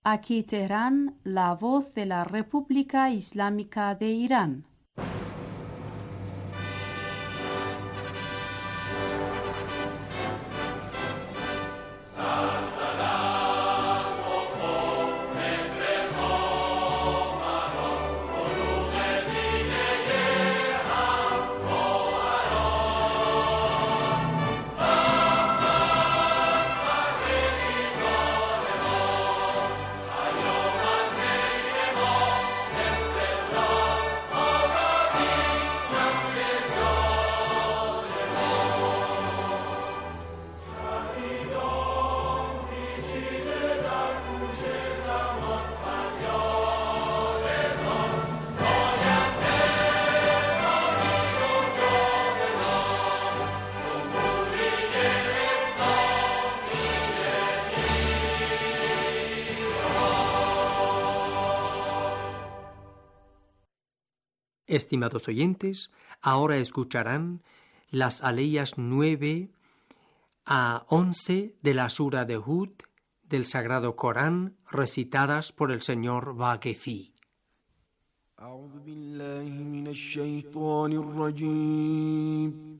Aquí Teherán, la voz de la República Islámica de Irán. Estimados oyentes, ahora escucharán las aleyas 9 a 11 de la Sura de Hud del Sagrado Corán, recitadas por el señor Baghefi. أعوذ بالله من الشيطان الرجيم.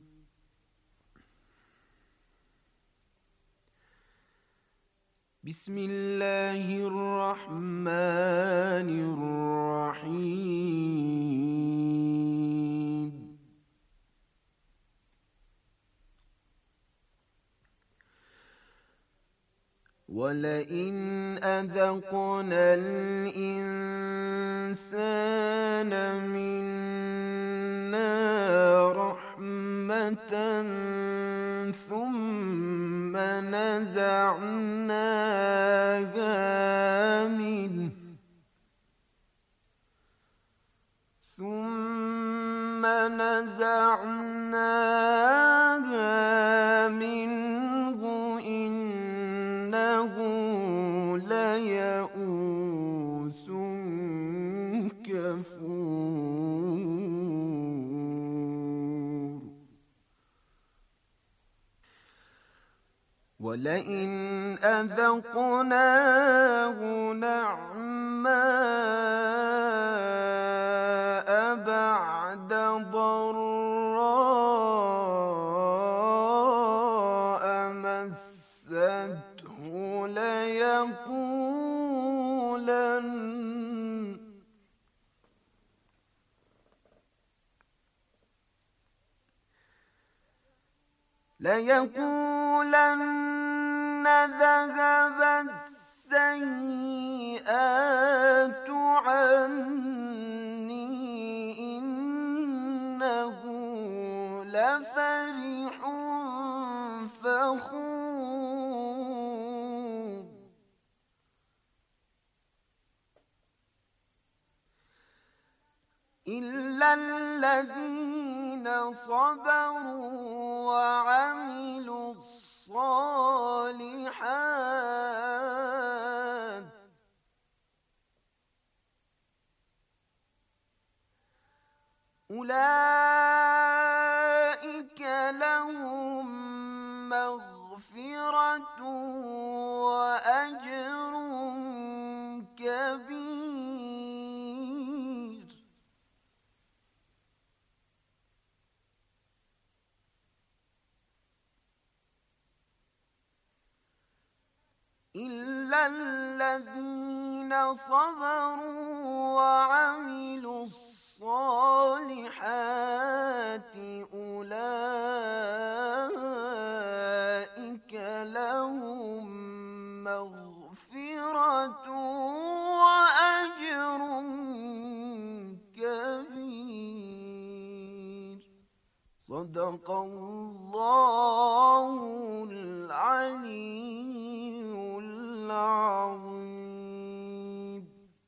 بسم الله الرحمن الرحيم. ولئن أذقنا الإنسان منا رحمة ثم نزعناها منه إنه ليئوس كفور. ولئن أذقناه نعماء بعد ضراء مسته ليقولن ذهب السيئات عني إنه لفرح فخور. إلا الذين صبروا وعملوا الصالحات أولئك لهم مغفرة وأجر كبير. إلا الذين صبروا وعملوا الصالحات أولئك لهم مغفرة وأجر كبير. صدق الله العلي العظيم.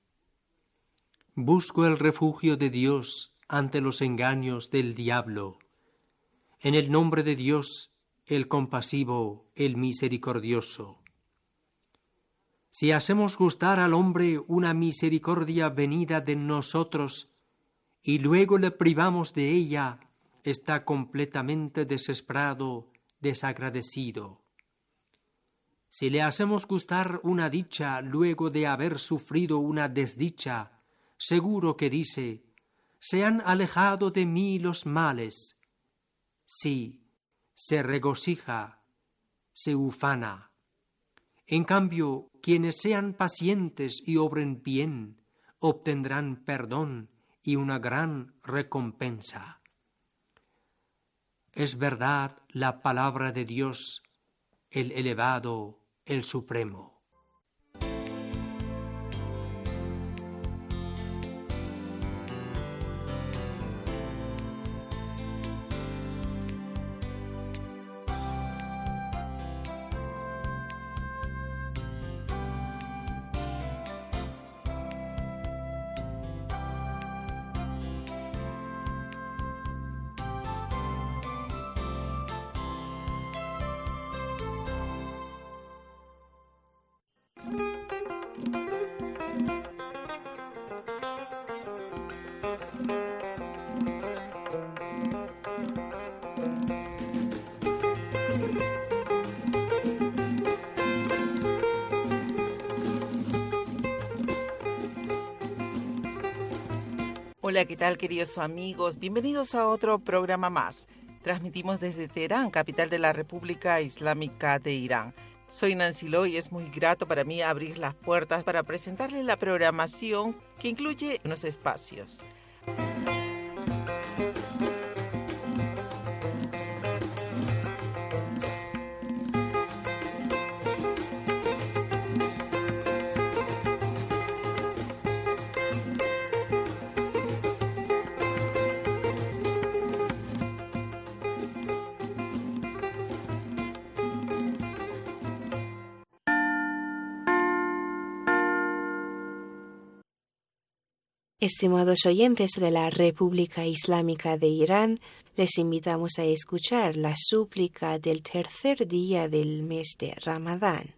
Busco el refugio de Dios ante los engaños del diablo. En el nombre de Dios, el compasivo, el misericordioso. Si hacemos gustar al hombre una misericordia venida de nosotros y luego le privamos de ella, está completamente desesperado, desagradecido. Si le hacemos gustar una dicha luego de haber sufrido una desdicha, seguro que dice: se han alejado de mí los males. Sí, se regocija, se ufana. En cambio, quienes sean pacientes y obren bien, obtendrán perdón y una gran recompensa. Es verdad la palabra de Dios, el elevado, el supremo. Hola, ¿qué tal, queridos amigos? Bienvenidos a otro programa más. Transmitimos desde Teherán, capital de la República Islámica de Irán. Soy Nancy Lo y es muy grato para mí abrir las puertas para presentarles la programación que incluye unos espacios. Estimados oyentes de la República Islámica de Irán, les invitamos a escuchar la súplica del tercer día del mes de Ramadán.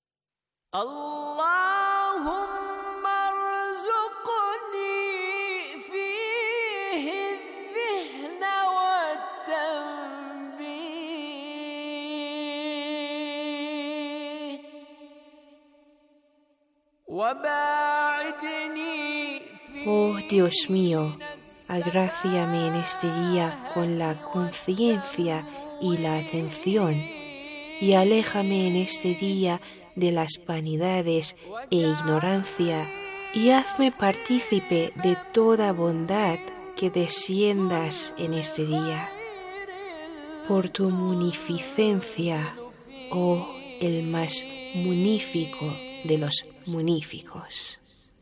Oh Dios mío, agráciame en este día con la conciencia y la atención, y aléjame en este día de las vanidades e ignorancia, y hazme partícipe de toda bondad que desciendas en este día. Por tu munificencia, oh el más munífico de los muníficos.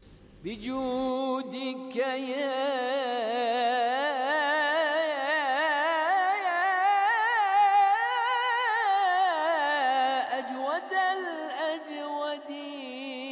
بجودك يا أجود الأجودين.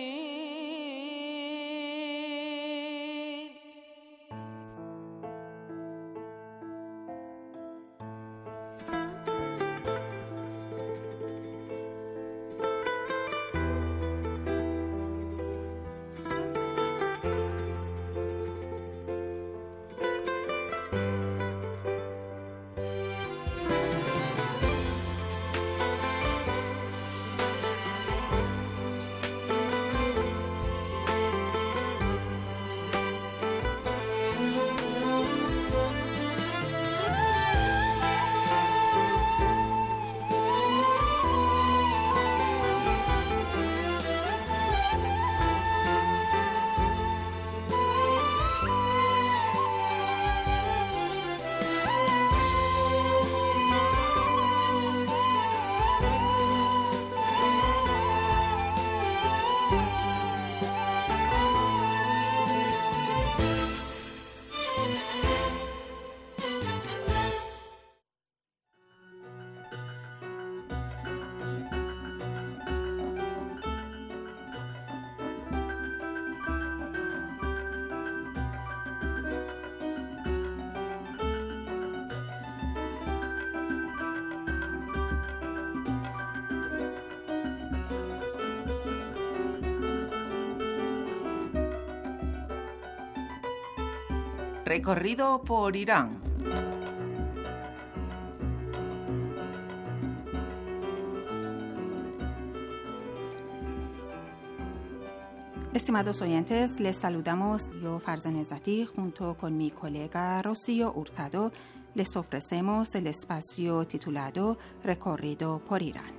Recorrido por Irán. Estimados oyentes, les saludamos yo, Farzan Ezati, junto con mi colega Rocío Hurtado. Les ofrecemos el espacio titulado Recorrido por Irán.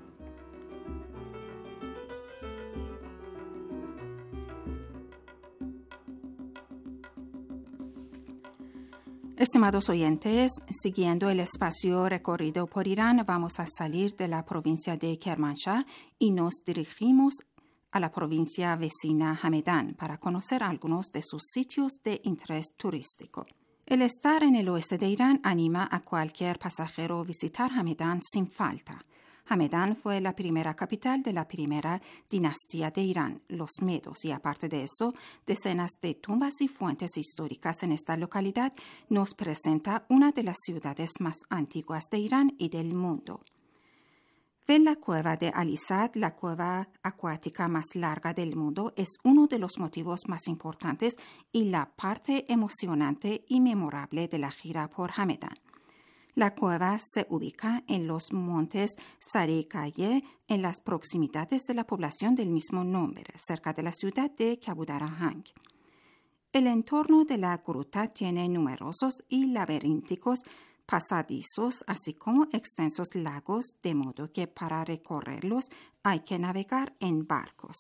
Estimados oyentes, siguiendo el espacio recorrido por Irán, vamos a salir de la provincia de Kermanshah y nos dirigimos a la provincia vecina Hamedan para conocer algunos de sus sitios de interés turístico. El estar en el oeste de Irán anima a cualquier pasajero a visitar Hamedan sin falta. Hamedan fue la primera capital de la primera dinastía de Irán, los Medos, y aparte de eso, decenas de tumbas y fuentes históricas en esta localidad nos presenta una de las ciudades más antiguas de Irán y del mundo. Ven la cueva de Alisad, la cueva acuática más larga del mundo, es uno de los motivos más importantes y la parte emocionante y memorable de la gira por Hamedan. La cueva se ubica en los montes Sarikaye, en las proximidades de la población del mismo nombre, cerca de la ciudad de Kabudarahang. El entorno de la gruta tiene numerosos y laberínticos pasadizos, así como extensos lagos, de modo que para recorrerlos hay que navegar en barcos.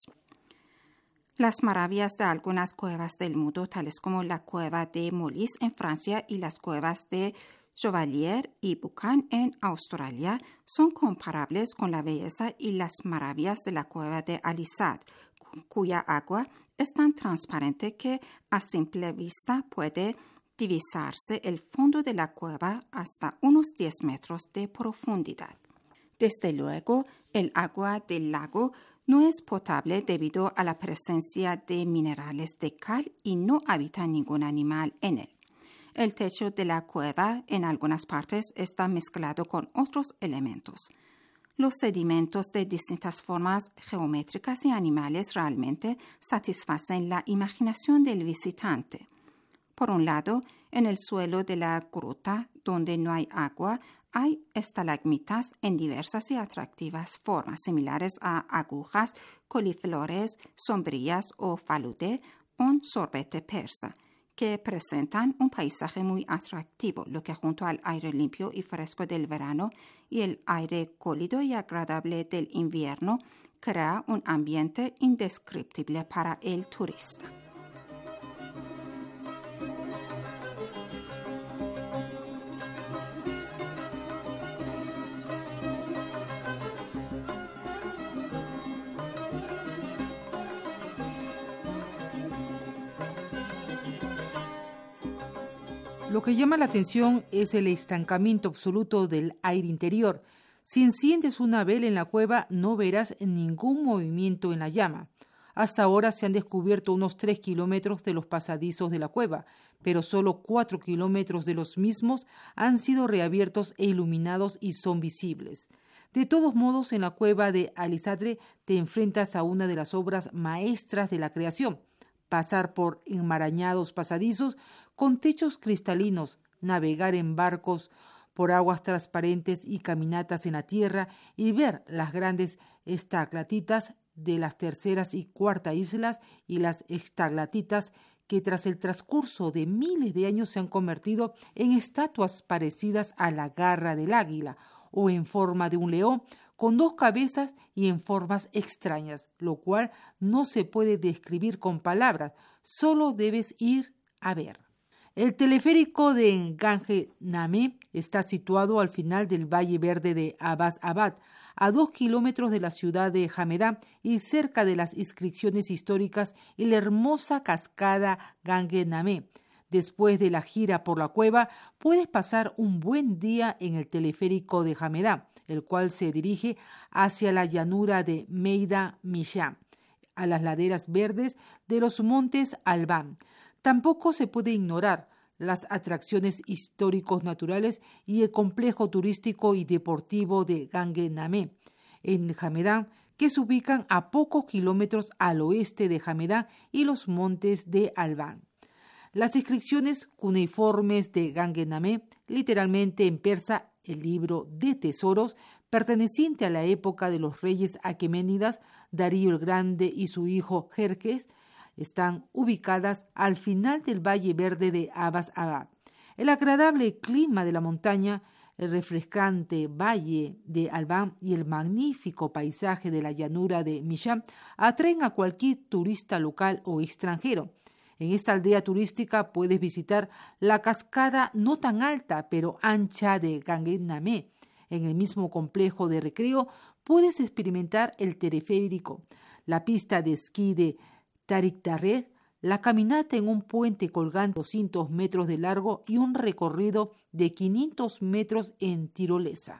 Las maravillas de algunas cuevas del mundo, tales como la cueva de Molis en Francia y las cuevas de Chevalier y Buchan en Australia, son comparables con la belleza y las maravillas de la cueva de Alisad, cuya agua es tan transparente que a simple vista puede divisarse el fondo de la cueva hasta unos 10 metros de profundidad. Desde luego, el agua del lago no es potable debido a la presencia de minerales de cal y no habita ningún animal en él. El techo de la cueva en algunas partes está mezclado con otros elementos. Los sedimentos de distintas formas geométricas y animales realmente satisfacen la imaginación del visitante. Por un lado, en el suelo de la gruta, donde no hay agua, hay estalagmitas en diversas y atractivas formas, similares a agujas, coliflores, sombrillas o falude, un sorbete persa, que presentan un paisaje muy atractivo, lo que junto al aire limpio y fresco del verano y el aire cálido y agradable del invierno, crea un ambiente indescriptible para el turista. Lo que llama la atención es el estancamiento absoluto del aire interior. Si enciendes una vela en la cueva, no verás ningún movimiento en la llama. Hasta ahora se han descubierto unos 3 kilómetros de los pasadizos de la cueva, pero solo 4 kilómetros de los mismos han sido reabiertos e iluminados y son visibles. De todos modos, en la cueva de Alisadre te enfrentas a una de las obras maestras de la creación. Pasar por enmarañados pasadizos con techos cristalinos, navegar en barcos por aguas transparentes y caminatas en la tierra y ver las grandes estaglatitas de las terceras y cuarta islas y las estaglatitas que tras el transcurso de miles de años se han convertido en estatuas parecidas a la garra del águila o en forma de un león con 2 cabezas y en formas extrañas, lo cual no se puede describir con palabras, solo debes ir a ver. El teleférico de Gange Nameh está situado al final del Valle Verde de Abbas Abad, a 2 kilómetros de la ciudad de Hamedan y cerca de las inscripciones históricas y la hermosa cascada Gange Nameh. Después de la gira por la cueva, puedes pasar un buen día en el teleférico de Hamedan, el cual se dirige hacia la llanura de Meida Misham, a las laderas verdes de los montes Alban. Tampoco se puede ignorar las atracciones históricos naturales y el complejo turístico y deportivo de Gange Nameh, en Hamedan, que se ubican a pocos kilómetros al oeste de Hamedan y los montes de Alban. Las inscripciones cuneiformes de Gange Nameh, literalmente en persa el libro de tesoros, perteneciente a la época de los reyes aqueménidas, Darío el Grande y su hijo Jerjes, están ubicadas al final del Valle Verde de Abbas Abad. El agradable clima de la montaña, el refrescante valle de Albán y el magnífico paisaje de la llanura de Misham atraen a cualquier turista local o extranjero. En esta aldea turística puedes visitar la cascada no tan alta pero ancha de Gangnam-e. En el mismo complejo de recreo puedes experimentar el teleférico, la pista de esquí de Tarik Darred, la caminata en un puente colgante de 200 metros de largo y un recorrido de 500 metros en tirolesa.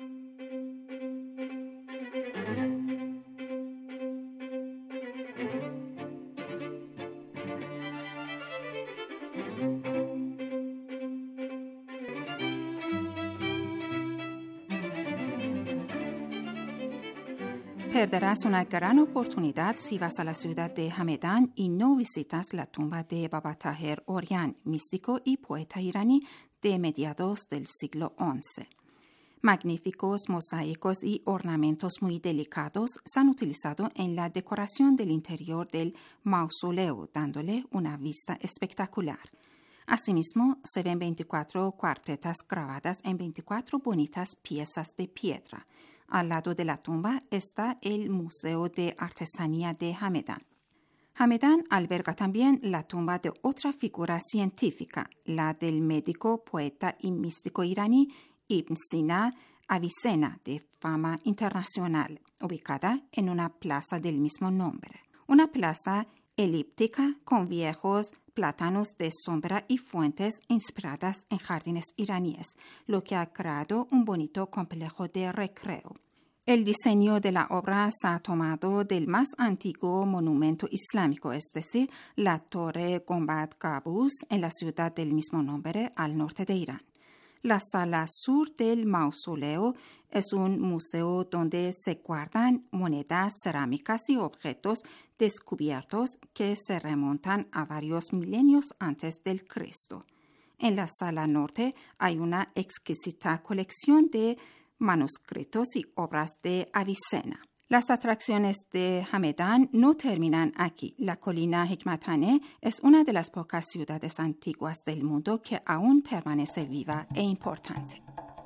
Perderás una gran oportunidad si vas a la ciudad de Hamedan y no visitas la tumba de Baba Tahir Orjan, místico y poeta iraní de mediados del siglo XI. Magníficos mosaicos y ornamentos muy delicados se han utilizado en la decoración del interior del mausoleo, dándole una vista espectacular. Asimismo, se ven 24 cuartetas grabadas en 24 bonitas piezas de piedra. Al lado de la tumba está el Museo de Artesanía de Hamedan. Hamedan alberga también la tumba de otra figura científica, la del médico, poeta y místico iraní Ibn Sina Avicenna, de fama internacional, ubicada en una plaza del mismo nombre. Una plaza elíptica con viejos plátanos de sombra y fuentes inspiradas en jardines iraníes, lo que ha creado un bonito complejo de recreo. El diseño de la obra se ha tomado del más antiguo monumento islámico, es decir, la Torre Gombad Qabus en la ciudad del mismo nombre al norte de Irán. La sala sur del mausoleo es un museo donde se guardan monedas, cerámicas y objetos descubiertos que se remontan a varios milenios antes del Cristo. En la sala norte hay una exquisita colección de manuscritos y obras de Avicenna. Las atracciones de Hamedan no terminan aquí. La colina Hekmatane es una de las pocas ciudades antiguas del mundo que aún permanece viva e importante.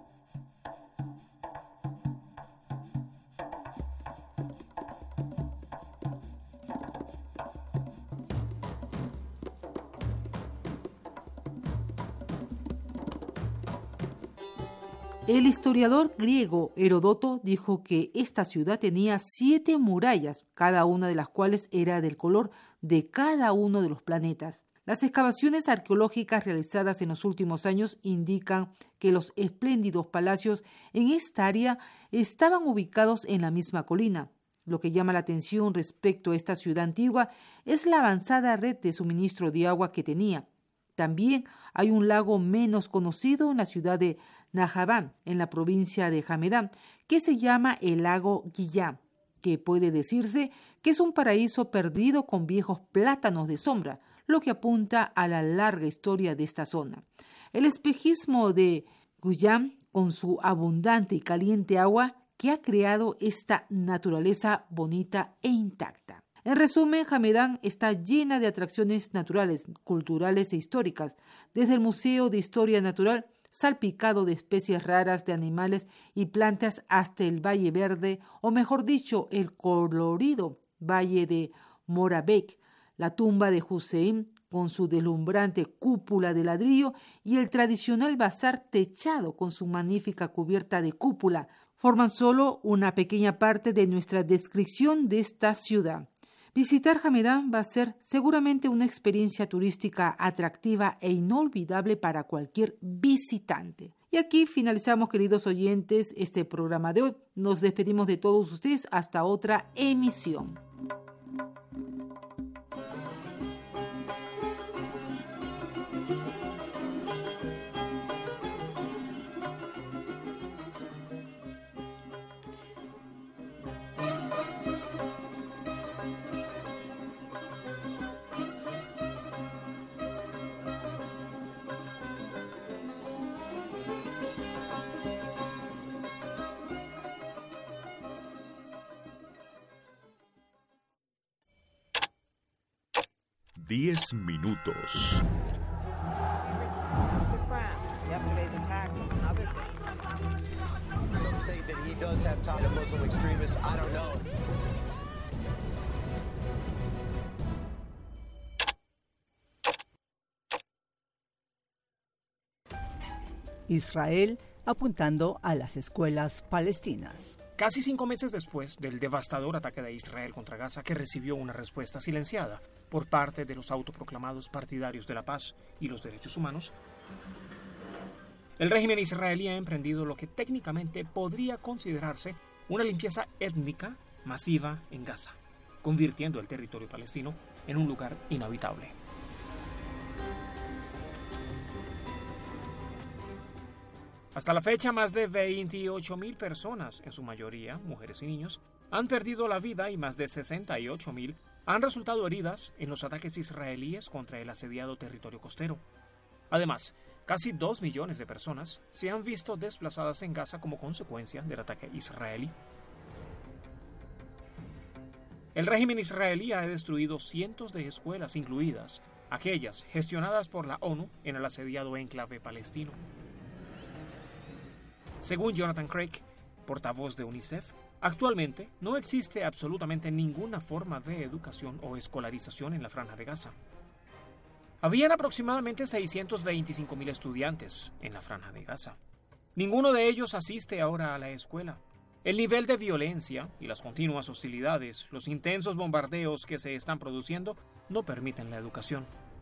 El historiador griego Heródoto dijo que esta ciudad tenía 7 murallas, cada una de las cuales era del color de cada uno de los planetas. Las excavaciones arqueológicas realizadas en los últimos años indican que los espléndidos palacios en esta área estaban ubicados en la misma colina. Lo que llama la atención respecto a esta ciudad antigua es la avanzada red de suministro de agua que tenía. También hay un lago menos conocido en la ciudad de Najaban, en la provincia de Hamedan, que se llama el lago Guillá, que puede decirse que es un paraíso perdido con viejos plátanos de sombra, lo que apunta a la larga historia de esta zona. El espejismo de Guillá, con su abundante y caliente agua, que ha creado esta naturaleza bonita e intacta. En resumen, Hamedan está llena de atracciones naturales, culturales e históricas, desde el Museo de Historia Natural, salpicado de especies raras de animales y plantas, hasta el Valle Verde, o mejor dicho, el colorido Valle de Morabek, la tumba de Hussein con su deslumbrante cúpula de ladrillo y el tradicional bazar techado con su magnífica cubierta de cúpula, forman solo una pequeña parte de nuestra descripción de esta ciudad. Visitar Hamedan va a ser seguramente una experiencia turística atractiva e inolvidable para cualquier visitante. Y aquí finalizamos, queridos oyentes, este programa de hoy. Nos despedimos de todos ustedes hasta otra emisión. 10 minutos. Israel apuntando a las escuelas palestinas. Casi 5 meses después del devastador ataque de Israel contra Gaza, que recibió una respuesta silenciada por parte de los autoproclamados partidarios de la paz y los derechos humanos, el régimen israelí ha emprendido lo que técnicamente podría considerarse una limpieza étnica masiva en Gaza, convirtiendo el territorio palestino en un lugar inhabitable. Hasta la fecha, más de 28.000 personas, en su mayoría mujeres y niños, han perdido la vida y más de 68.000 han resultado heridas en los ataques israelíes contra el asediado territorio costero. Además, casi 2 millones de personas se han visto desplazadas en Gaza como consecuencia del ataque israelí. El régimen israelí ha destruido cientos de escuelas, incluidas aquellas gestionadas por la ONU en el asediado enclave palestino. Según Jonathan Craig, portavoz de UNICEF, actualmente no existe absolutamente ninguna forma de educación o escolarización en la Franja de Gaza. Habían aproximadamente 625.000 estudiantes en la Franja de Gaza. Ninguno de ellos asiste ahora a la escuela. El nivel de violencia y las continuas hostilidades, los intensos bombardeos que se están produciendo, no permiten la educación.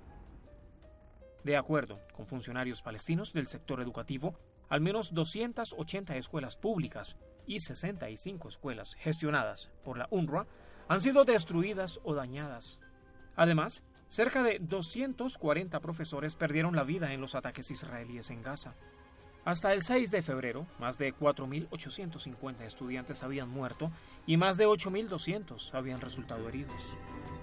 De acuerdo con funcionarios palestinos del sector educativo, al menos 280 escuelas públicas y 65 escuelas gestionadas por la UNRWA han sido destruidas o dañadas. Además, cerca de 240 profesores perdieron la vida en los ataques israelíes en Gaza. Hasta el 6 de febrero, más de 4.850 estudiantes habían muerto y más de 8.200 habían resultado heridos.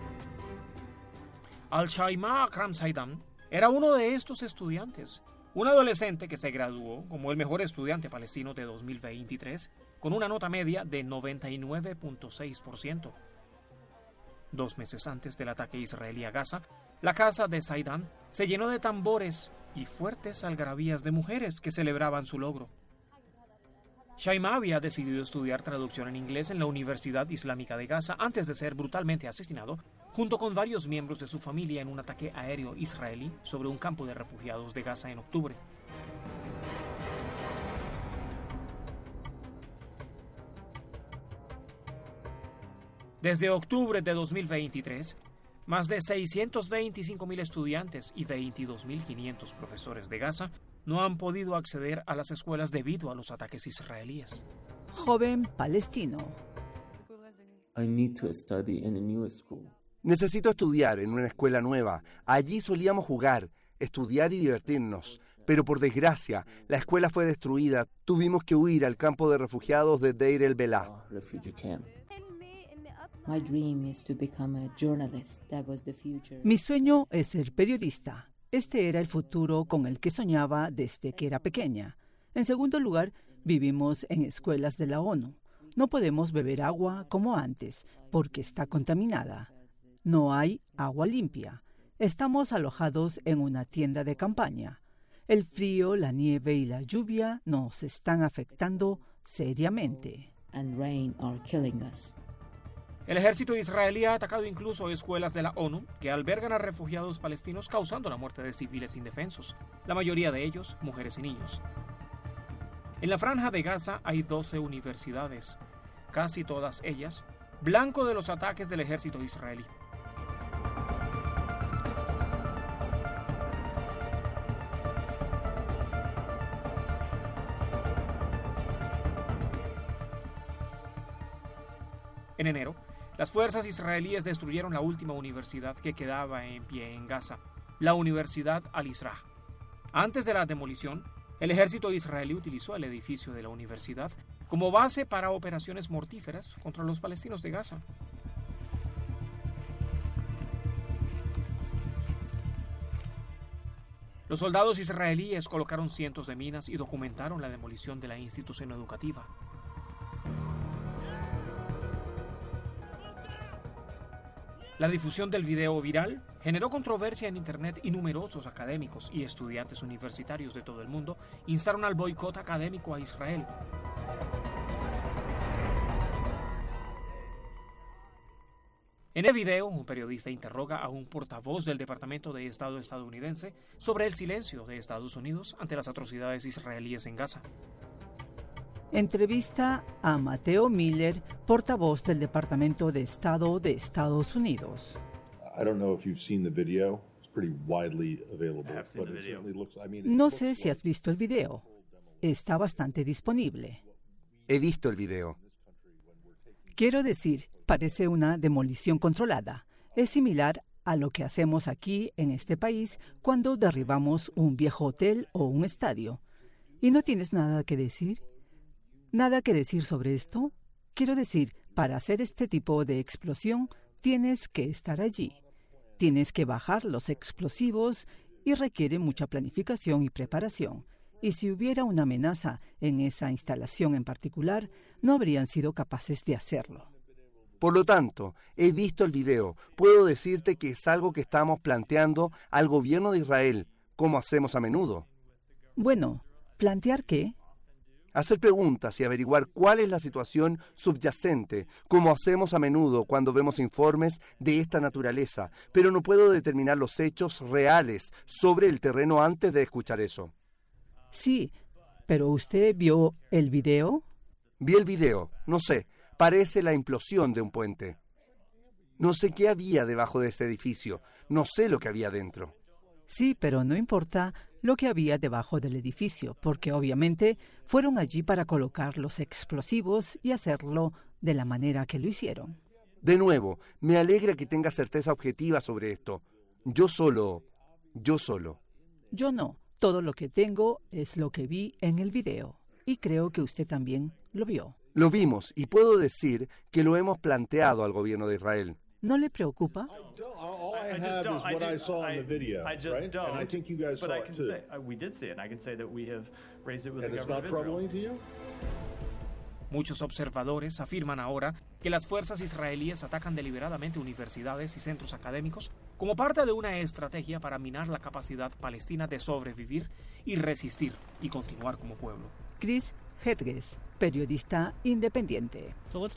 Al-Shaima Akram Saidan era uno de estos estudiantes, un adolescente que se graduó como el mejor estudiante palestino de 2023 con una nota media de 99.6%. 2 meses antes del ataque israelí a Gaza, la casa de Saidan se llenó de tambores y fuertes algarabías de mujeres que celebraban su logro. Shaima había decidido estudiar traducción en inglés en la Universidad Islámica de Gaza antes de ser brutalmente asesinado junto con varios miembros de su familia en un ataque aéreo israelí sobre un campo de refugiados de Gaza en octubre. Desde octubre de 2023, más de 625.000 estudiantes y 22.500 profesores de Gaza no han podido acceder a las escuelas debido a los ataques israelíes. Joven palestino. Necesito estudiar en una escuela nueva. Allí solíamos jugar, estudiar y divertirnos. Pero por desgracia, la escuela fue destruida. Tuvimos que huir al campo de refugiados de Deir el-Belá. Mi sueño es ser periodista. Este era el futuro con el que soñaba desde que era pequeña. En segundo lugar, vivimos en escuelas de la ONU. No podemos beber agua como antes, porque está contaminada. No hay agua limpia. Estamos alojados en una tienda de campaña. El frío, la nieve y la lluvia nos están afectando seriamente. El ejército israelí ha atacado incluso escuelas de la ONU que albergan a refugiados palestinos, causando la muerte de civiles indefensos, la mayoría de ellos mujeres y niños. En la Franja de Gaza hay 12 universidades, casi todas ellas blanco de los ataques del ejército israelí. En enero, las fuerzas israelíes destruyeron la última universidad que quedaba en pie en Gaza, la Universidad Al-Isra. Antes de la demolición, el ejército israelí utilizó el edificio de la universidad como base para operaciones mortíferas contra los palestinos de Gaza. Los soldados israelíes colocaron cientos de minas y documentaron la demolición de la institución educativa. La difusión del video viral generó controversia en Internet y numerosos académicos y estudiantes universitarios de todo el mundo instaron al boicot académico a Israel. En el video, un periodista interroga a un portavoz del Departamento de Estado estadounidense sobre el silencio de Estados Unidos ante las atrocidades israelíes en Gaza. Entrevista a Mateo Miller, portavoz del Departamento de Estado de Estados Unidos. No sé si has visto el video. Está bastante disponible. He visto el video. Quiero decir, parece una demolición controlada. Es similar a lo que hacemos aquí en este país cuando derribamos un viejo hotel o un estadio. ¿Y no tienes nada que decir? ¿Nada que decir sobre esto? Quiero decir, para hacer este tipo de explosión tienes que estar allí. Tienes que bajar los explosivos y requiere mucha planificación y preparación. Y si hubiera una amenaza en esa instalación en particular, no habrían sido capaces de hacerlo. Por lo tanto, he visto el video. Puedo decirte que es algo que estamos planteando al gobierno de Israel, como hacemos a menudo. Bueno, ¿plantear qué? Hacer preguntas y averiguar cuál es la situación subyacente, como hacemos a menudo cuando vemos informes de esta naturaleza, pero no puedo determinar los hechos reales sobre el terreno antes de escuchar eso. Sí, pero ¿usted vio el video? Vi el video, no sé, parece la implosión de un puente. No sé qué había debajo de ese edificio, no sé lo que había dentro. Sí, pero no importa lo que había debajo del edificio, porque obviamente fueron allí para colocar los explosivos y hacerlo de la manera que lo hicieron. De nuevo, me alegra que tenga certeza objetiva sobre esto. Yo solo. Yo no. Todo lo que tengo es lo que vi en el video. Y creo que usted también lo vio. Lo vimos y puedo decir que lo hemos planteado al gobierno de Israel. ¿No le preocupa? Muchos observadores afirman ahora que las fuerzas israelíes atacan deliberadamente universidades y centros académicos como parte de una estrategia para minar la capacidad palestina de sobrevivir y resistir y continuar como pueblo. Chris Hedges, periodista independiente.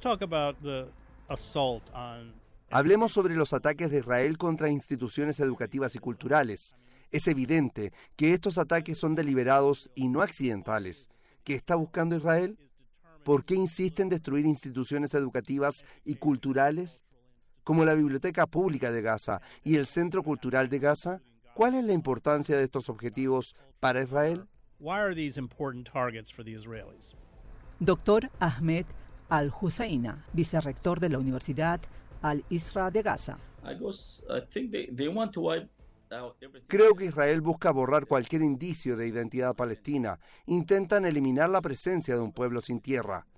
Hablemos sobre los ataques de Israel contra instituciones educativas y culturales. Es evidente que estos ataques son deliberados y no accidentales. ¿Qué está buscando Israel? ¿Por qué insiste en destruir instituciones educativas y culturales? Como la Biblioteca Pública de Gaza y el Centro Cultural de Gaza. ¿Cuál es la importancia de estos objetivos para Israel? Doctor Ahmed Al-Husseina, vicerrector de la Universidad Al-Isra de Gaza. Creo que Israel busca borrar cualquier indicio de identidad palestina. Intentan eliminar la presencia de un pueblo sin tierra.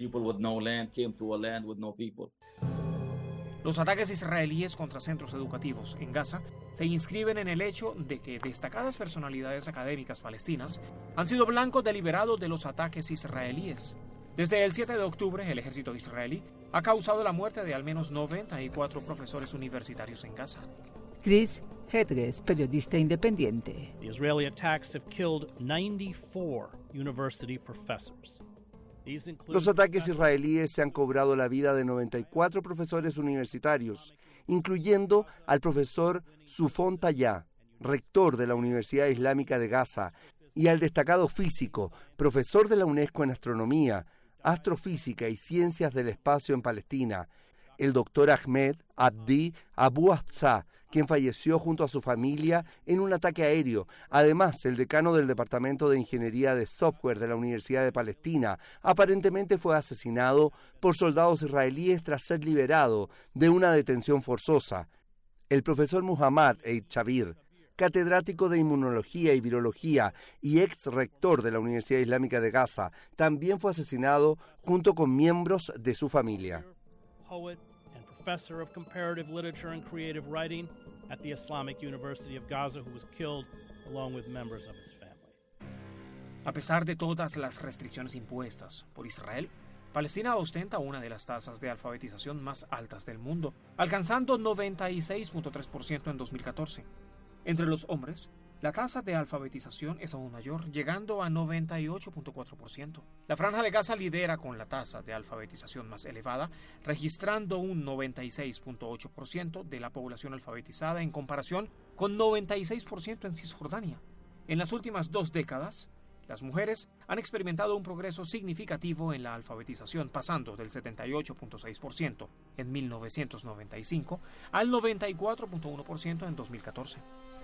Los ataques israelíes contra centros educativos en Gaza se inscriben en el hecho de que destacadas personalidades académicas palestinas han sido blanco deliberado de los ataques israelíes. Desde el 7 de octubre, el ejército israelí ha causado la muerte de al menos 94 profesores universitarios en Gaza. Chris Hedges, periodista independiente. The Israeli attacks have killed 94 university professors. Los ataques israelíes se han cobrado la vida de 94 profesores universitarios, incluyendo al profesor Sufon Taya, rector de la Universidad Islámica de Gaza, y al destacado físico, profesor de la UNESCO en astronomía, astrofísica y ciencias del espacio en Palestina, el doctor Ahmed Abdi Abu Hafsa, quien falleció junto a su familia en un ataque aéreo. Además, el decano del Departamento de Ingeniería de Software de la Universidad de Palestina aparentemente fue asesinado por soldados israelíes tras ser liberado de una detención forzosa. El profesor Muhammad Eid Shabir, catedrático de Inmunología y Virología y ex rector de la Universidad Islámica de Gaza, también fue asesinado junto con miembros de su familia. Poet and professor of comparative literature and creative writing at the Islamic University of Gaza, who was killed along with members of his family. A pesar de todas las restricciones impuestas por Israel, Palestina ostenta una de las tasas de alfabetización más altas del mundo, alcanzando 96.3% en 2014. Entre los hombres, la tasa de alfabetización es aún mayor, llegando a 98.4%. La Franja de Gaza lidera con la tasa de alfabetización más elevada, registrando un 96.8% de la población alfabetizada en comparación con 96% en Cisjordania. En las últimas 2 décadas, las mujeres han experimentado un progreso significativo en la alfabetización, pasando del 78.6% en 1995 al 94.1% en 2014.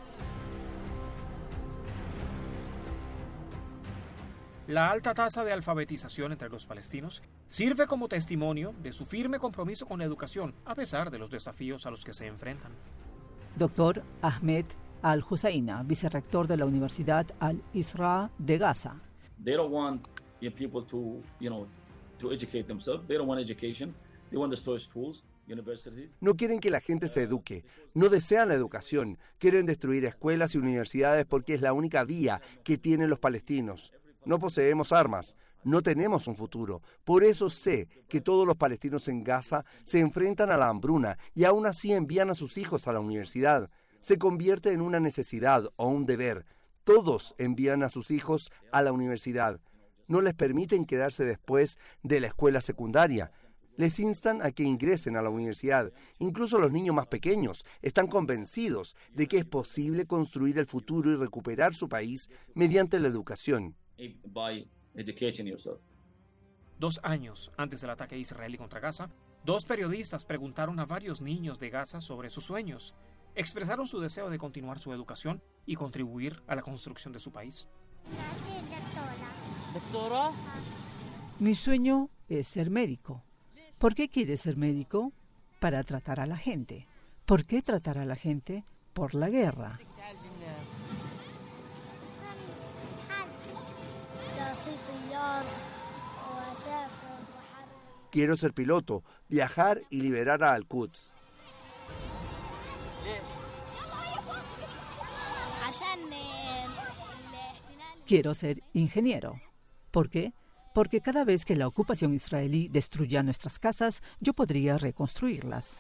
La alta tasa de alfabetización entre los palestinos sirve como testimonio de su firme compromiso con la educación, a pesar de los desafíos a los que se enfrentan. Doctor Ahmed Al-Husseina, vicerrector de la Universidad Al-Isra de Gaza. They don't want people to educate themselves. They don't want education. They want to destroy schools, universities. No quieren que la gente se eduque, no desean la educación, quieren destruir escuelas y universidades porque es la única vía que tienen los palestinos. No poseemos armas, no tenemos un futuro. Por eso sé que todos los palestinos en Gaza se enfrentan a la hambruna y aún así envían a sus hijos a la universidad. Se convierte en una necesidad o un deber. Todos envían a sus hijos a la universidad. No les permiten quedarse después de la escuela secundaria. Les instan a que ingresen a la universidad. Incluso los niños más pequeños están convencidos de que es posible construir el futuro y recuperar su país mediante la educación. By educating yourself. 2 años antes del ataque israelí contra Gaza, 2 periodistas preguntaron a varios niños de Gaza sobre sus sueños. Expresaron su deseo de continuar su educación y contribuir a la construcción de su país. Mi sueño es ser médico. ¿Por qué quieres ser médico? Para tratar a la gente. ¿Por qué tratar a la gente? Por la guerra. Quiero ser piloto, viajar y liberar a Al-Quds. Quiero ser ingeniero. ¿Por qué? Porque cada vez que la ocupación israelí destruya nuestras casas, yo podría reconstruirlas.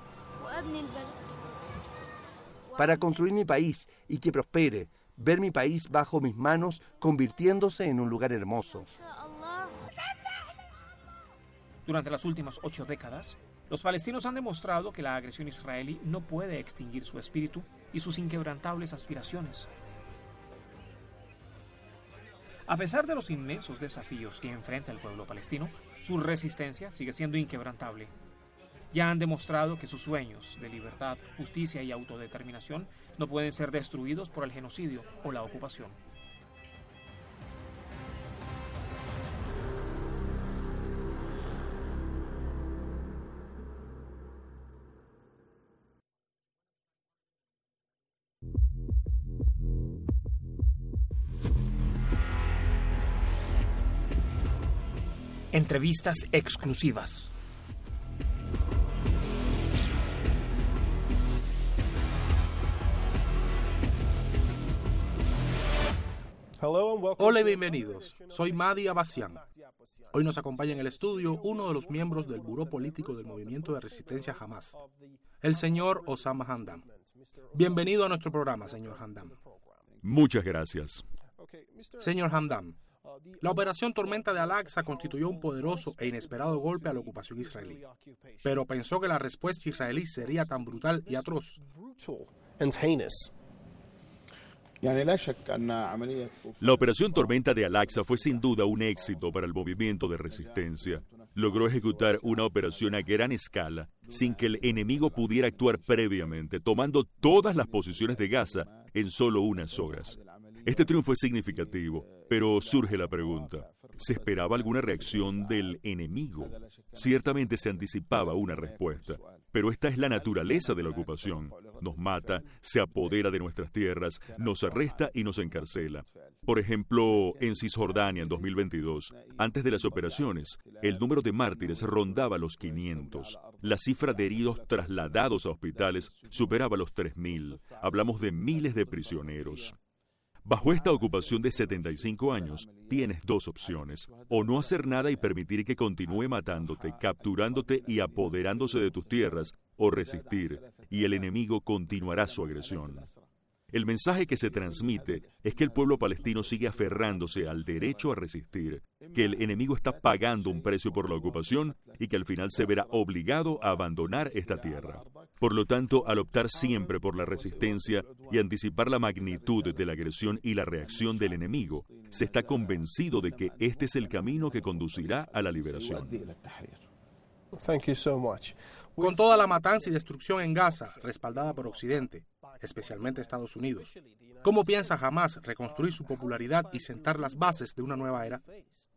Para construir mi país y que prospere, ver mi país bajo mis manos convirtiéndose en un lugar hermoso. Durante las últimas 8 décadas, los palestinos han demostrado que la agresión israelí no puede extinguir su espíritu y sus inquebrantables aspiraciones. A pesar de los inmensos desafíos que enfrenta el pueblo palestino, su resistencia sigue siendo inquebrantable. Ya han demostrado que sus sueños de libertad, justicia y autodeterminación no pueden ser destruidos por el genocidio o la ocupación. Entrevistas exclusivas. Hola y bienvenidos. Soy Mahdi Abbasian. Hoy nos acompaña en el estudio uno de los miembros del Buró Político del Movimiento de Resistencia Hamas, el señor Osama Hamdan. Bienvenido a nuestro programa, señor Hamdan. Muchas gracias. Señor Hamdan, la operación Tormenta de Al-Aqsa constituyó un poderoso e inesperado golpe a la ocupación israelí, pero pensó que la respuesta israelí sería tan brutal y atroz. La operación Tormenta de Al-Aqsa fue sin duda un éxito para el movimiento de resistencia. Logró ejecutar una operación a gran escala sin que el enemigo pudiera actuar previamente, tomando todas las posiciones de Gaza en solo unas horas. Este triunfo es significativo, pero surge la pregunta: ¿se esperaba alguna reacción del enemigo? Ciertamente se anticipaba una respuesta, pero esta es la naturaleza de la ocupación. Nos mata, se apodera de nuestras tierras, nos arresta y nos encarcela. Por ejemplo, en Cisjordania en 2022, antes de las operaciones, el número de mártires rondaba los 500. La cifra de heridos trasladados a hospitales superaba los 3.000. Hablamos de miles de prisioneros. Bajo esta ocupación de 75 años, tienes dos opciones: o no hacer nada y permitir que continúe matándote, capturándote y apoderándose de tus tierras, o resistir, y el enemigo continuará su agresión. El mensaje que se transmite es que el pueblo palestino sigue aferrándose al derecho a resistir, que el enemigo está pagando un precio por la ocupación y que al final se verá obligado a abandonar esta tierra. Por lo tanto, al optar siempre por la resistencia y anticipar la magnitud de la agresión y la reacción del enemigo, se está convencido de que este es el camino que conducirá a la liberación. Con toda la matanza y destrucción en Gaza, respaldada por Occidente, especialmente Estados Unidos, ¿cómo piensa Hamás reconstruir su popularidad y sentar las bases de una nueva era?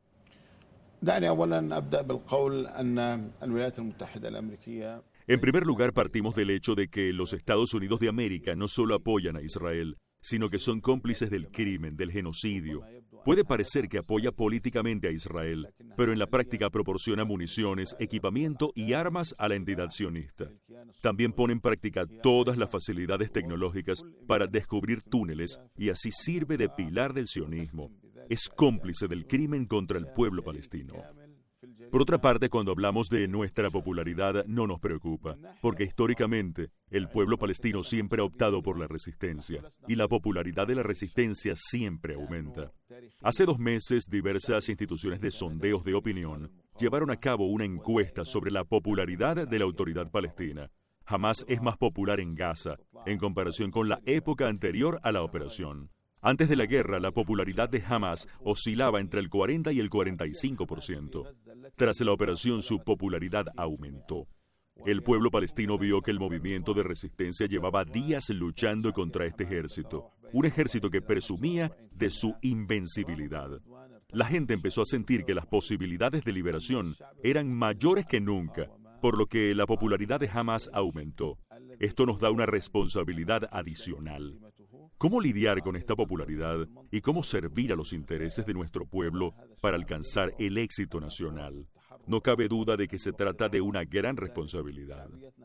En primer lugar, partimos del hecho de que los Estados Unidos de América no solo apoyan a Israel, sino que son cómplices del crimen, del genocidio. Puede parecer que apoya políticamente a Israel, pero en la práctica proporciona municiones, equipamiento y armas a la entidad sionista. También pone en práctica todas las facilidades tecnológicas para descubrir túneles y así sirve de pilar del sionismo. Es cómplice del crimen contra el pueblo palestino. Por otra parte, cuando hablamos de nuestra popularidad, no nos preocupa, porque históricamente el pueblo palestino siempre ha optado por la resistencia, y la popularidad de la resistencia siempre aumenta. Hace 2 meses, diversas instituciones de sondeos de opinión llevaron a cabo una encuesta sobre la popularidad de la autoridad palestina. Hamás es más popular en Gaza, en comparación con la época anterior a la operación. Antes de la guerra, la popularidad de Hamás oscilaba entre el 40 y el 45%. Tras la operación, su popularidad aumentó. El pueblo palestino vio que el movimiento de resistencia llevaba días luchando contra este ejército, un ejército que presumía de su invencibilidad. La gente empezó a sentir que las posibilidades de liberación eran mayores que nunca, por lo que la popularidad de Hamás aumentó. Esto nos da una responsabilidad adicional. ¿Cómo lidiar con esta popularidad y cómo servir a los intereses de nuestro pueblo para alcanzar el éxito nacional? No cabe duda de que se trata de una gran responsabilidad.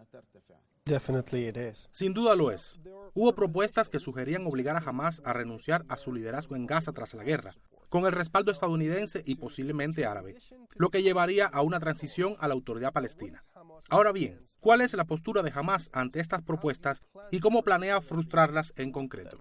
Sin duda lo es. Hubo propuestas que sugerían obligar a Hamás a renunciar a su liderazgo en Gaza tras la guerra, con el respaldo estadounidense y posiblemente árabe, lo que llevaría a una transición a la autoridad palestina. Ahora bien, ¿cuál es la postura de Hamás ante estas propuestas y cómo planea frustrarlas en concreto?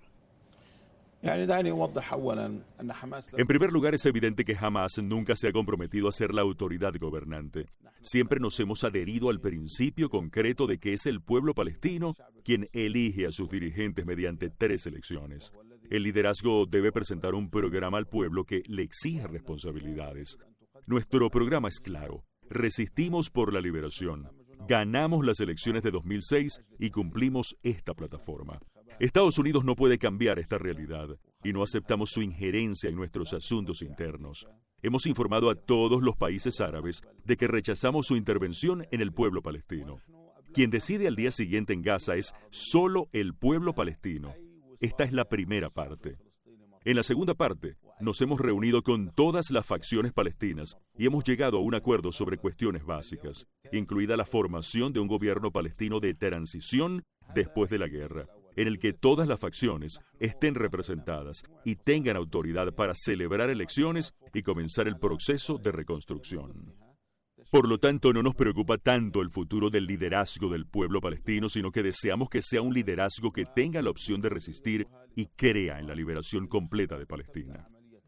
En primer lugar, es evidente que Hamás nunca se ha comprometido a ser la autoridad gobernante. Siempre nos hemos adherido al principio concreto de que es el pueblo palestino quien elige a sus dirigentes mediante 3 elecciones. El liderazgo debe presentar un programa al pueblo que le exija responsabilidades. Nuestro programa es claro. Resistimos por la liberación. Ganamos las elecciones de 2006 y cumplimos esta plataforma. Estados Unidos no puede cambiar esta realidad y no aceptamos su injerencia en nuestros asuntos internos. Hemos informado a todos los países árabes de que rechazamos su intervención en el pueblo palestino. Quien decide al día siguiente en Gaza es solo el pueblo palestino. Esta es la primera parte. En la segunda parte, nos hemos reunido con todas las facciones palestinas y hemos llegado a un acuerdo sobre cuestiones básicas, incluida la formación de un gobierno palestino de transición después de la guerra, en el que todas las facciones estén representadas y tengan autoridad para celebrar elecciones y comenzar el proceso de reconstrucción. Por lo tanto, no nos preocupa tanto el futuro del liderazgo del pueblo palestino, sino que deseamos que sea un liderazgo que tenga la opción de resistir y crea en la liberación completa de Palestina.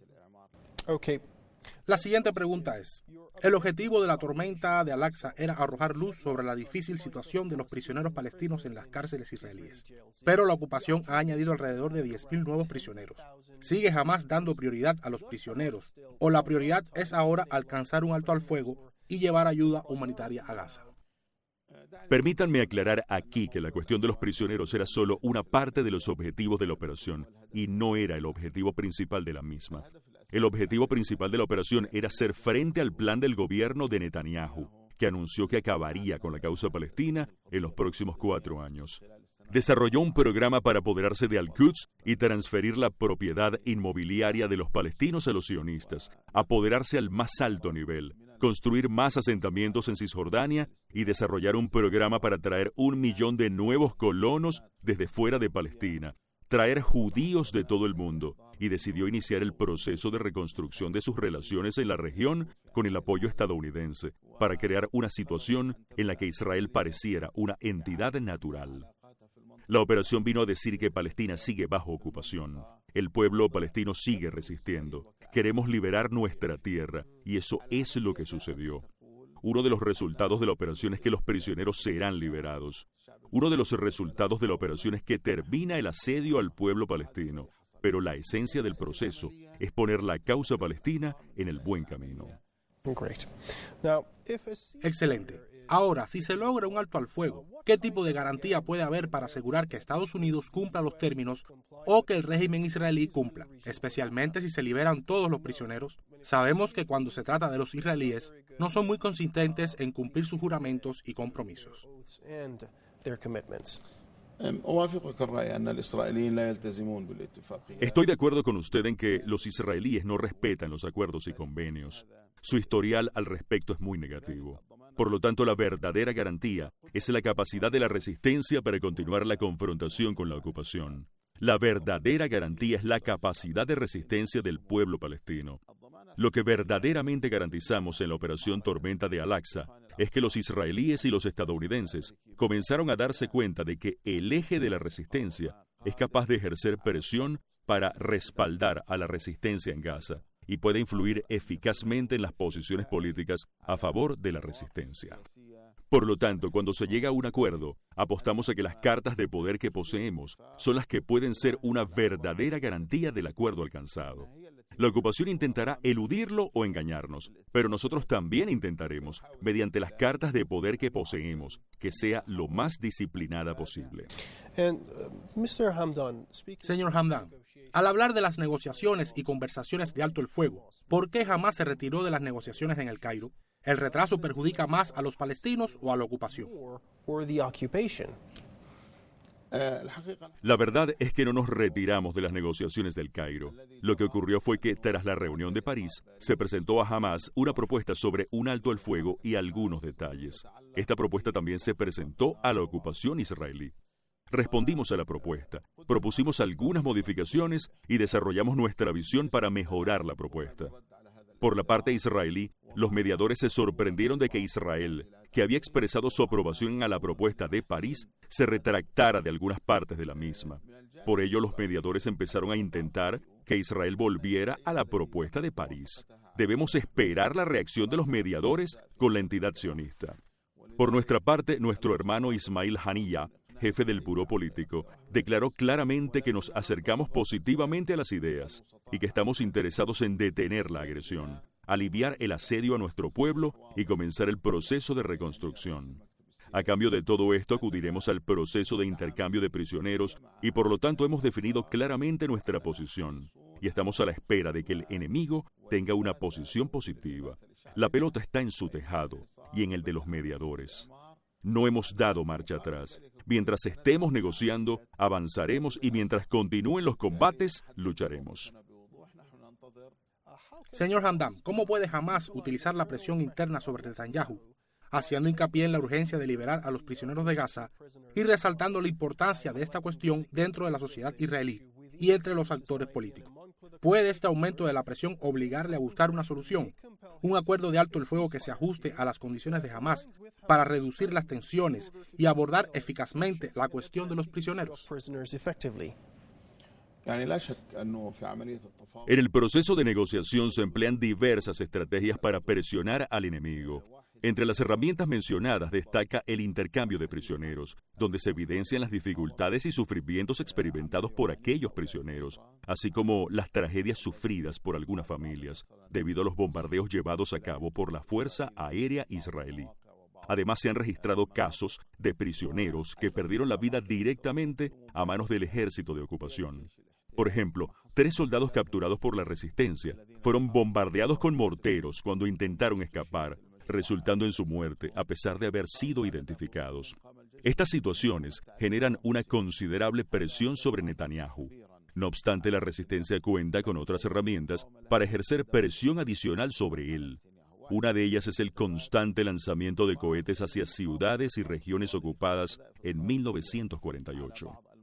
La siguiente pregunta es, el objetivo de la tormenta de Al-Aqsa era arrojar luz sobre la difícil situación de los prisioneros palestinos en las cárceles israelíes. Pero la ocupación ha añadido alrededor de 10.000 nuevos prisioneros. ¿Sigue Hamás dando prioridad a los prisioneros? ¿O la prioridad es ahora alcanzar un alto al fuego y llevar ayuda humanitaria a Gaza? Permítanme aclarar aquí que la cuestión de los prisioneros era solo una parte de los objetivos de la operación y no era el objetivo principal de la misma. El objetivo principal de la operación era hacer frente al plan del gobierno de Netanyahu, que anunció que acabaría con la causa palestina en los próximos 4 años. Desarrolló un programa para apoderarse de Al-Quds y transferir la propiedad inmobiliaria de los palestinos a los sionistas, apoderarse al más alto nivel, construir más asentamientos en Cisjordania y desarrollar un programa para traer 1 millón de nuevos colonos desde fuera de Palestina, traer judíos de todo el mundo y decidió iniciar el proceso de reconstrucción de sus relaciones en la región con el apoyo estadounidense para crear una situación en la que Israel pareciera una entidad natural. La operación vino a decir que Palestina sigue bajo ocupación. El pueblo palestino sigue resistiendo. Queremos liberar nuestra tierra y eso es lo que sucedió. Uno de los resultados de la operación es que los prisioneros serán liberados. Uno de los resultados de la operación es que termina el asedio al pueblo palestino. Pero la esencia del proceso es poner la causa palestina en el buen camino. Excelente. Ahora, si se logra un alto al fuego, ¿qué tipo de garantía puede haber para asegurar que Estados Unidos cumpla los términos o que el régimen israelí cumpla, especialmente si se liberan todos los prisioneros? Sabemos que cuando se trata de los israelíes, no son muy consistentes en cumplir sus juramentos y compromisos. Estoy de acuerdo con usted en que los israelíes no respetan los acuerdos y convenios. Su historial al respecto es muy negativo. Por lo tanto, la verdadera garantía es la capacidad de la resistencia para continuar la confrontación con la ocupación. La verdadera garantía es la capacidad de resistencia del pueblo palestino. Lo que verdaderamente garantizamos en la operación Tormenta de Al-Aqsa es que los israelíes y los estadounidenses comenzaron a darse cuenta de que el eje de la resistencia es capaz de ejercer presión para respaldar a la resistencia en Gaza y puede influir eficazmente en las posiciones políticas a favor de la resistencia. Por lo tanto, cuando se llega a un acuerdo, apostamos a que las cartas de poder que poseemos son las que pueden ser una verdadera garantía del acuerdo alcanzado. La ocupación intentará eludirlo o engañarnos, pero nosotros también intentaremos, mediante las cartas de poder que poseemos, que sea lo más disciplinada posible. Señor Hamdan, al hablar de las negociaciones y conversaciones de alto el fuego, ¿por qué jamás se retiró de las negociaciones en El Cairo? ¿El retraso perjudica más a los palestinos o a la ocupación? La verdad es que no nos retiramos de las negociaciones del Cairo. Lo que ocurrió fue que, tras la reunión de París, se presentó a Hamás una propuesta sobre un alto el fuego y algunos detalles. Esta propuesta también se presentó a la ocupación israelí. Respondimos a la propuesta, propusimos algunas modificaciones y desarrollamos nuestra visión para mejorar la propuesta. Por la parte israelí, los mediadores se sorprendieron de que Israel, que había expresado su aprobación a la propuesta de París, se retractara de algunas partes de la misma. Por ello, los mediadores empezaron a intentar que Israel volviera a la propuesta de París. Debemos esperar la reacción de los mediadores con la entidad sionista. Por nuestra parte, nuestro hermano Ismail Haniyeh, jefe del Buró Político, declaró claramente que nos acercamos positivamente a las ideas y que estamos interesados en detener la agresión, aliviar el asedio a nuestro pueblo y comenzar el proceso de reconstrucción. A cambio de todo esto, acudiremos al proceso de intercambio de prisioneros y por lo tanto hemos definido claramente nuestra posición y estamos a la espera de que el enemigo tenga una posición positiva. La pelota está en su tejado y en el de los mediadores. No hemos dado marcha atrás. Mientras estemos negociando, avanzaremos y mientras continúen los combates, lucharemos. Señor Hamdan, ¿cómo puede Hamás utilizar la presión interna sobre Netanyahu, haciendo hincapié en la urgencia de liberar a los prisioneros de Gaza y resaltando la importancia de esta cuestión dentro de la sociedad israelí y entre los actores políticos? ¿Puede este aumento de la presión obligarle a buscar una solución, un acuerdo de alto el fuego que se ajuste a las condiciones de Hamás para reducir las tensiones y abordar eficazmente la cuestión de los prisioneros? En el proceso de negociación se emplean diversas estrategias para presionar al enemigo. Entre las herramientas mencionadas destaca el intercambio de prisioneros, donde se evidencian las dificultades y sufrimientos experimentados por aquellos prisioneros, así como las tragedias sufridas por algunas familias, debido a los bombardeos llevados a cabo por la Fuerza Aérea Israelí. Además, se han registrado casos de prisioneros que perdieron la vida directamente a manos del ejército de ocupación. Por ejemplo, 3 soldados capturados por la resistencia fueron bombardeados con morteros cuando intentaron escapar, resultando en su muerte a pesar de haber sido identificados. Estas situaciones generan una considerable presión sobre Netanyahu. No obstante, la resistencia cuenta con otras herramientas para ejercer presión adicional sobre él. Una de ellas es el constante lanzamiento de cohetes hacia ciudades y regiones ocupadas en 1948.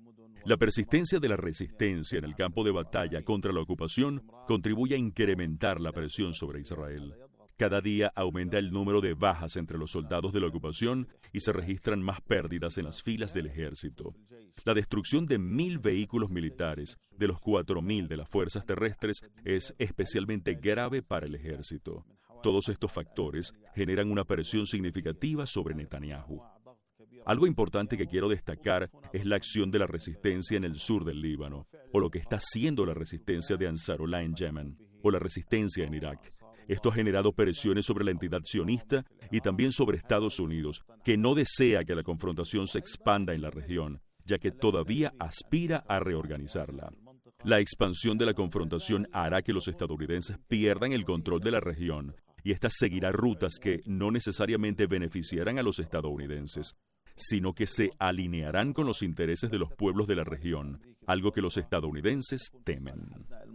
La persistencia de la resistencia en el campo de batalla contra la ocupación contribuye a incrementar la presión sobre Israel. Cada día aumenta el número de bajas entre los soldados de la ocupación y se registran más pérdidas en las filas del ejército. La destrucción de 1.000 vehículos militares de los 4.000 de las fuerzas terrestres es especialmente grave para el ejército. Todos estos factores generan una presión significativa sobre Netanyahu. Algo importante que quiero destacar es la acción de la resistencia en el sur del Líbano, o lo que está haciendo la resistencia de Ansarullah en Yemen, o la resistencia en Irak. Esto ha generado presiones sobre la entidad sionista y también sobre Estados Unidos, que no desea que la confrontación se expanda en la región, ya que todavía aspira a reorganizarla. La expansión de la confrontación hará que los estadounidenses pierdan el control de la región, y esta seguirá rutas que no necesariamente beneficiarán a los estadounidenses, sino que se alinearán con los intereses de los pueblos de la región, algo que los estadounidenses temen.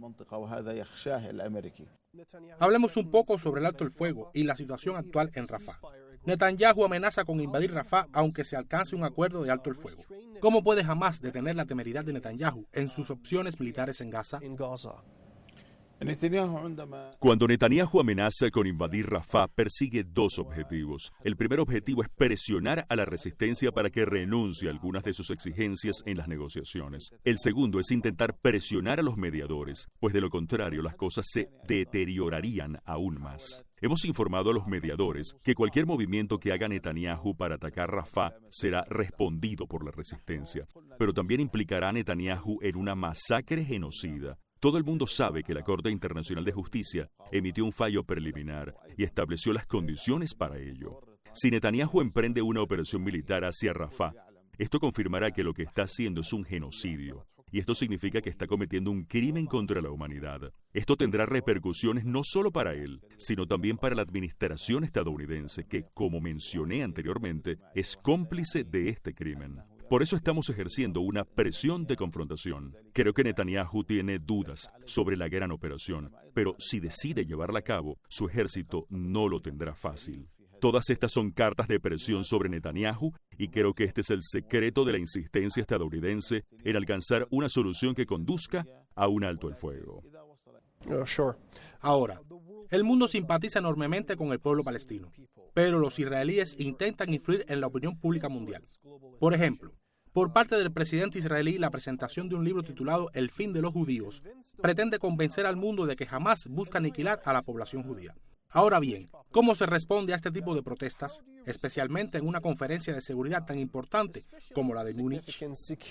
Hablemos un poco sobre el alto el fuego y la situación actual en Rafah. Netanyahu amenaza con invadir Rafah aunque se alcance un acuerdo de alto el fuego. ¿Cómo puede Hamás detener la temeridad de Netanyahu en sus opciones militares en Gaza? Cuando Netanyahu amenaza con invadir Rafah, persigue dos objetivos. El primer objetivo es presionar a la resistencia para que renuncie a algunas de sus exigencias en las negociaciones. El segundo es intentar presionar a los mediadores, pues de lo contrario las cosas se deteriorarían aún más. Hemos informado a los mediadores que cualquier movimiento que haga Netanyahu para atacar Rafah será respondido por la resistencia, pero también implicará a Netanyahu en una masacre genocida. Todo el mundo sabe que la Corte Internacional de Justicia emitió un fallo preliminar y estableció las condiciones para ello. Si Netanyahu emprende una operación militar hacia Rafah, esto confirmará que lo que está haciendo es un genocidio, y esto significa que está cometiendo un crimen contra la humanidad. Esto tendrá repercusiones no solo para él, sino también para la administración estadounidense, que, como mencioné anteriormente, es cómplice de este crimen. Por eso estamos ejerciendo una presión de confrontación. Creo que Netanyahu tiene dudas sobre la gran operación, pero si decide llevarla a cabo, su ejército no lo tendrá fácil. Todas estas son cartas de presión sobre Netanyahu y creo que este es el secreto de la insistencia estadounidense en alcanzar una solución que conduzca a un alto el fuego. Ahora, el mundo simpatiza enormemente con el pueblo palestino, pero los israelíes intentan influir en la opinión pública mundial. Por ejemplo, por parte del presidente israelí, la presentación de un libro titulado El fin de los judíos pretende convencer al mundo de que jamás busca aniquilar a la población judía. Ahora bien, ¿cómo se responde a este tipo de protestas, especialmente en una conferencia de seguridad tan importante como la de Múnich?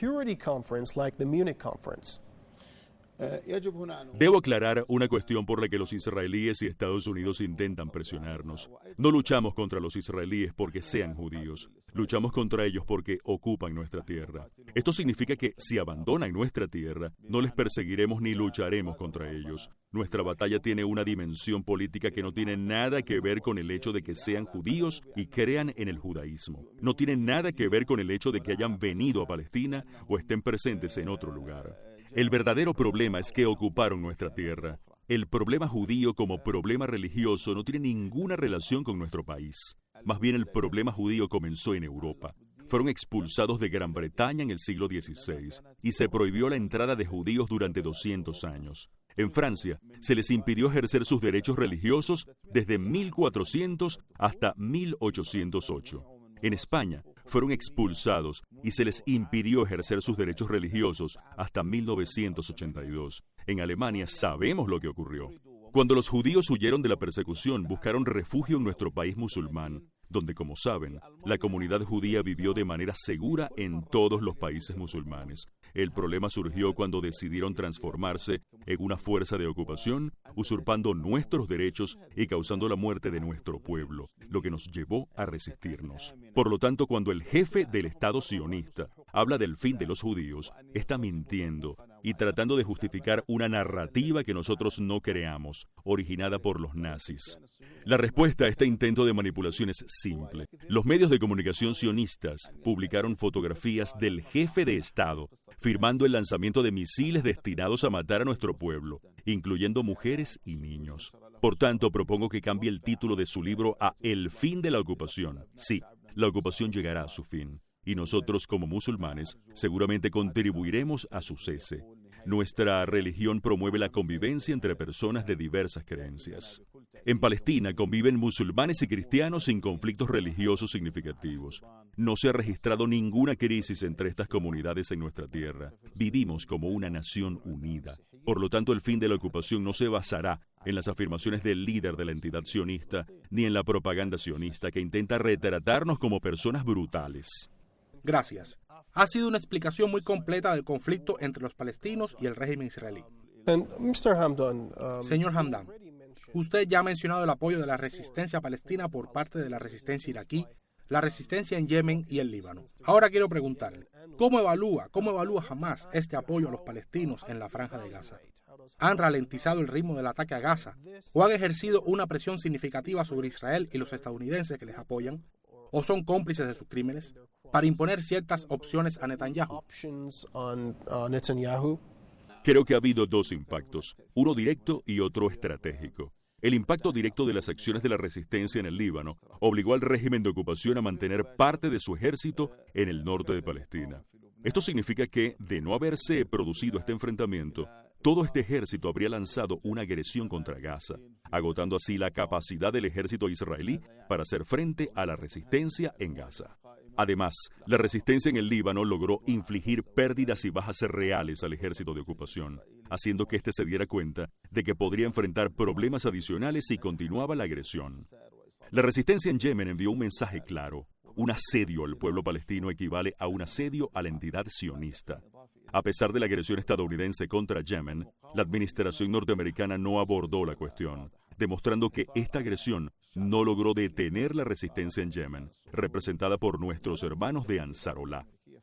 Debo aclarar una cuestión por la que los israelíes y Estados Unidos intentan presionarnos. No luchamos contra los israelíes porque sean judíos. Luchamos contra ellos porque ocupan nuestra tierra. Esto significa que si abandonan nuestra tierra, no les perseguiremos ni lucharemos contra ellos. Nuestra batalla tiene una dimensión política que no tiene nada que ver con el hecho de que sean judíos y crean en el judaísmo. No tiene nada que ver con el hecho de que hayan venido a Palestina o estén presentes en otro lugar. El verdadero problema es que ocuparon nuestra tierra. El problema judío como problema religioso no tiene ninguna relación con nuestro país. Más bien el problema judío comenzó en Europa. Fueron expulsados de Gran Bretaña en el siglo XVI y se prohibió la entrada de judíos durante 200 años. En Francia, se les impidió ejercer sus derechos religiosos desde 1400 hasta 1808. En España, fueron expulsados y se les impidió ejercer sus derechos religiosos hasta 1982. En Alemania sabemos lo que ocurrió. Cuando los judíos huyeron de la persecución, buscaron refugio en nuestro país musulmán, donde, como saben, la comunidad judía vivió de manera segura en todos los países musulmanes. El problema surgió cuando decidieron transformarse en una fuerza de ocupación, usurpando nuestros derechos y causando la muerte de nuestro pueblo, lo que nos llevó a resistirnos. Por lo tanto, cuando el jefe del Estado sionista habla del fin de los judíos, está mintiendo y tratando de justificar una narrativa que nosotros no creamos, originada por los nazis. La respuesta a este intento de manipulación es simple. Los medios de comunicación sionistas publicaron fotografías del jefe de Estado firmando el lanzamiento de misiles destinados a matar a nuestro pueblo, incluyendo mujeres y niños. Por tanto, propongo que cambie el título de su libro a El fin de la ocupación. Sí, la ocupación llegará a su fin. y nosotros como musulmanes seguramente contribuiremos a su cese. Nuestra religión promueve la convivencia entre personas de diversas creencias. En Palestina conviven musulmanes y cristianos sin conflictos religiosos significativos. No se ha registrado ninguna crisis entre estas comunidades en nuestra tierra. Vivimos como una nación unida. Por lo tanto, el fin de la ocupación no se basará en las afirmaciones del líder de la entidad sionista, ni en la propaganda sionista que intenta retratarnos como personas brutales. Gracias. Ha sido una explicación muy completa del conflicto entre los palestinos y el régimen israelí. Señor Hamdan, usted ya ha mencionado el apoyo de la resistencia palestina por parte de la resistencia iraquí, la resistencia en Yemen y el Líbano. Ahora quiero preguntarle, ¿cómo evalúa Hamás este apoyo a los palestinos en la Franja de Gaza? ¿Han ralentizado el ritmo del ataque a Gaza o han ejercido una presión significativa sobre Israel y los estadounidenses que les apoyan? ¿O son cómplices de sus crímenes para imponer ciertas opciones a Netanyahu? Creo que ha habido dos impactos, uno directo y otro estratégico. El impacto directo de las acciones de la resistencia en el Líbano obligó al régimen de ocupación a mantener parte de su ejército en el norte de Palestina. Esto significa que, de no haberse producido este enfrentamiento, todo este ejército habría lanzado una agresión contra Gaza, agotando así la capacidad del ejército israelí para hacer frente a la resistencia en Gaza. Además, la resistencia en el Líbano logró infligir pérdidas y bajas reales al ejército de ocupación, haciendo que éste se diera cuenta de que podría enfrentar problemas adicionales si continuaba la agresión. La resistencia en Yemen envió un mensaje claro. Un asedio al pueblo palestino equivale a un asedio a la entidad sionista. A pesar de la agresión estadounidense contra Yemen, la administración norteamericana no abordó la cuestión, demostrando que esta agresión no logró detener la resistencia en Yemen, representada por nuestros hermanos de Ansarullah.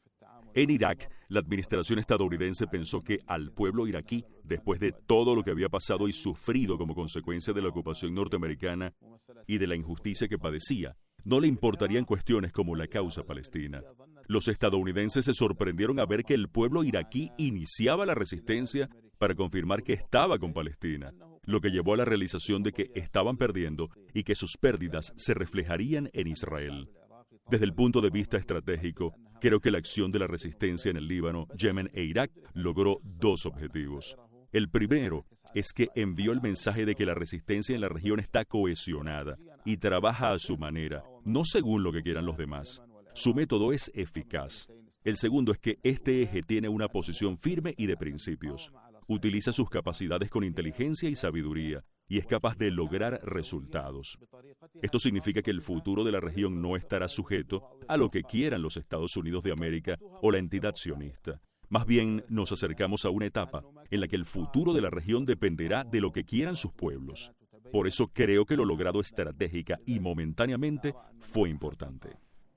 En Irak, la administración estadounidense pensó que al pueblo iraquí, después de todo lo que había pasado y sufrido como consecuencia de la ocupación norteamericana y de la injusticia que padecía, no le importarían cuestiones como la causa palestina. Los estadounidenses se sorprendieron a ver que el pueblo iraquí iniciaba la resistencia para confirmar que estaba con Palestina, lo que llevó a la realización de que estaban perdiendo y que sus pérdidas se reflejarían en Israel. Desde el punto de vista estratégico, creo que la acción de la resistencia en el Líbano, Yemen e Irak logró dos objetivos. El primero es que envió el mensaje de que la resistencia en la región está cohesionada y trabaja a su manera, no según lo que quieran los demás. Su método es eficaz. El segundo es que este eje tiene una posición firme y de principios. Utiliza sus capacidades con inteligencia y sabiduría y es capaz de lograr resultados. Esto significa que el futuro de la región no estará sujeto a lo que quieran los Estados Unidos de América o la entidad sionista. Más bien, nos acercamos a una etapa en la que el futuro de la región dependerá de lo que quieran sus pueblos. Por eso creo que lo logrado estratégica y momentáneamente fue importante.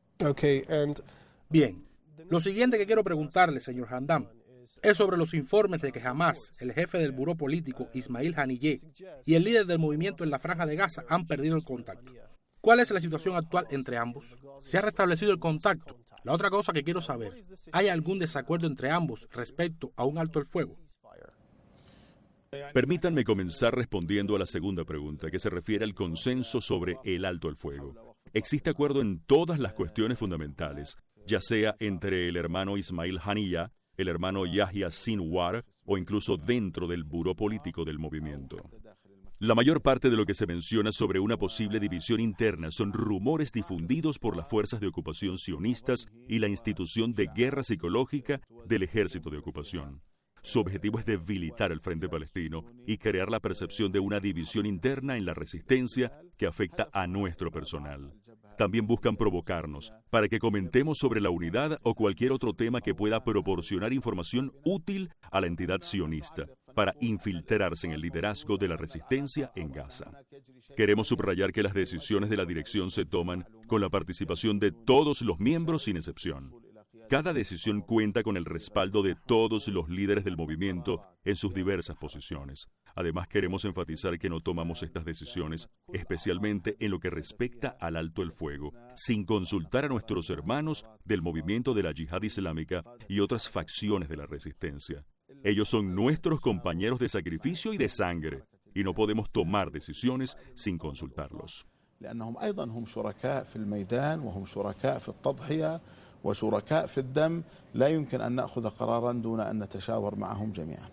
Bien, lo siguiente que quiero preguntarle, señor Hamdan, es sobre los informes de que Hamás, el jefe del buró político Ismail Haniyeh y el líder del movimiento en la Franja de Gaza han perdido el contacto. ¿Cuál es la situación actual entre ambos? ¿Se ha restablecido el contacto? La otra cosa que quiero saber, ¿hay algún desacuerdo entre ambos respecto a un alto el fuego? Permítanme comenzar respondiendo a la segunda pregunta, que se refiere al consenso sobre el alto el fuego. Existe acuerdo en todas las cuestiones fundamentales, ya sea entre el hermano Ismail Haniyeh, el hermano Yahya Sinwar o incluso dentro del buró político del movimiento. La mayor parte de lo que se menciona sobre una posible división interna son rumores difundidos por las fuerzas de ocupación sionistas y la institución de guerra psicológica del ejército de ocupación. Su objetivo es debilitar el Frente Palestino y crear la percepción de una división interna en la resistencia que afecta a nuestro personal. También buscan provocarnos para que comentemos sobre la unidad o cualquier otro tema que pueda proporcionar información útil a la entidad sionista para infiltrarse en el liderazgo de la resistencia en Gaza. Queremos subrayar que las decisiones de la dirección se toman con la participación de todos los miembros sin excepción. Cada decisión cuenta con el respaldo de todos los líderes del movimiento en sus diversas posiciones. Además, queremos enfatizar que no tomamos estas decisiones, especialmente en lo que respecta al alto el fuego, sin consultar a nuestros hermanos del movimiento de la Yihad Islámica y otras facciones de la resistencia. Ellos son nuestros compañeros de sacrificio y de sangre, y no podemos tomar decisiones sin consultarlos. وشركاء في الدم لا يمكن أن نأخذ قرارا دون أن نتشاور معهم جميعا.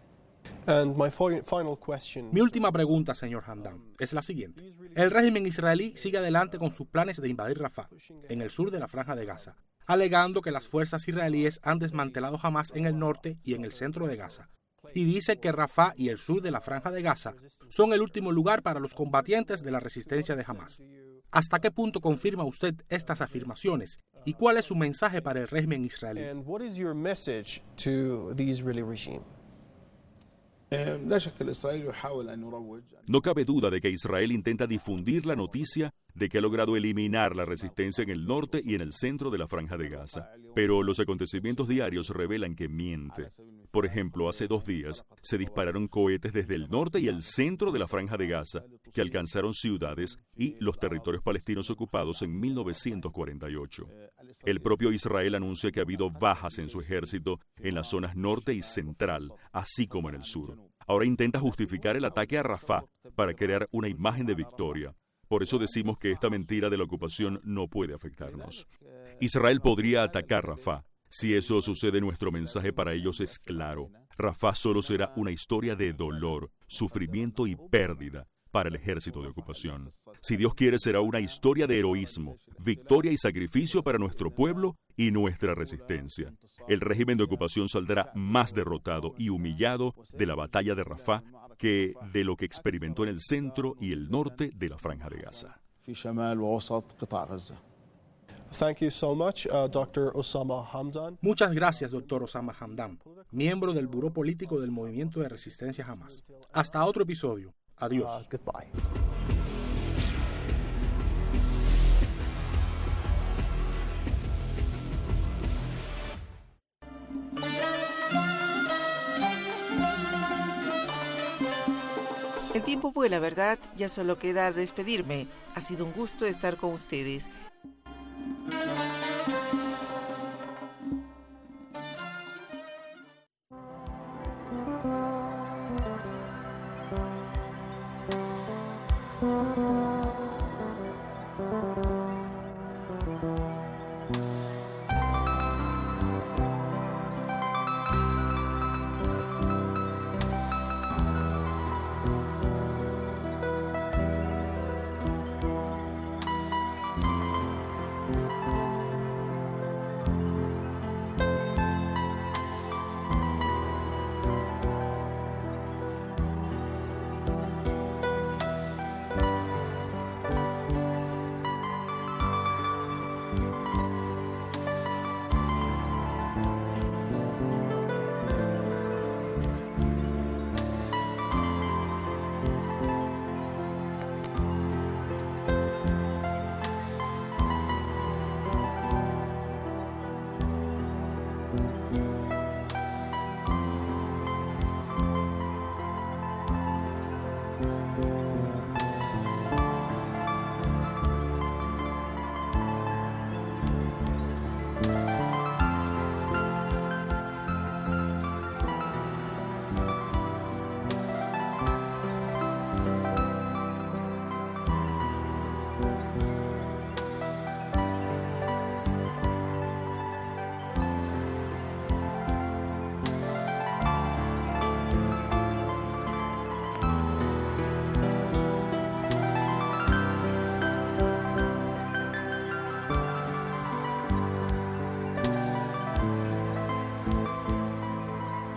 Mi última pregunta, señor Hamdan, es la siguiente. El régimen israelí sigue adelante con sus planes de invadir Rafah, en el sur de la Franja de Gaza, alegando que las fuerzas israelíes han desmantelado Hamas en el norte y en el centro de Gaza. Y dice que Rafah y el sur de la Franja de Gaza son el último lugar para los combatientes de la resistencia de Hamas. ¿Hasta qué punto confirma usted estas afirmaciones? ¿Y cuál es su mensaje para el régimen israelí? No cabe duda de que Israel intenta difundir la noticia de que ha logrado eliminar la resistencia en el norte y en el centro de la Franja de Gaza. Pero los acontecimientos diarios revelan que miente. Por ejemplo, hace 2 días se dispararon cohetes desde el norte y el centro de la Franja de Gaza que alcanzaron ciudades y los territorios palestinos ocupados en 1948. El propio Israel anuncia que ha habido bajas en su ejército en las zonas norte y central, así como en el sur. Ahora intenta justificar el ataque a Rafah para crear una imagen de victoria. Por eso decimos que esta mentira de la ocupación no puede afectarnos. Israel podría atacar Rafah. Si eso sucede, nuestro mensaje para ellos es claro. Rafah solo será una historia de dolor, sufrimiento y pérdida para el ejército de ocupación. Si Dios quiere, será una historia de heroísmo, victoria y sacrificio para nuestro pueblo y nuestra resistencia. El régimen de ocupación saldrá más derrotado y humillado de la batalla de Rafah que de lo que experimentó en el centro y el norte de la Franja de Gaza. Muchas gracias, Dr. Osama Hamdan, miembro del Buró Político del Movimiento de Resistencia Hamas. Hasta otro episodio. Adiós. Goodbye. El tiempo vuela, ¿verdad? Ya solo queda despedirme. Ha sido un gusto estar con ustedes.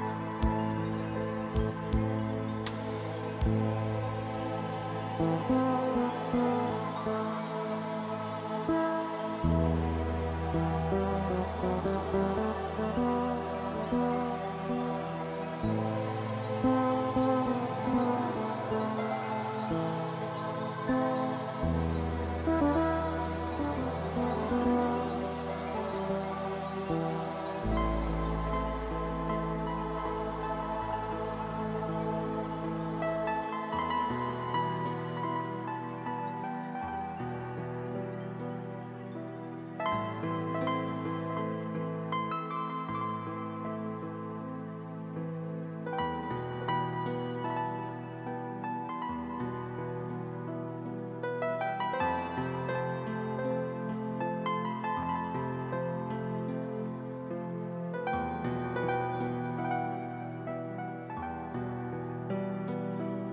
Thank you.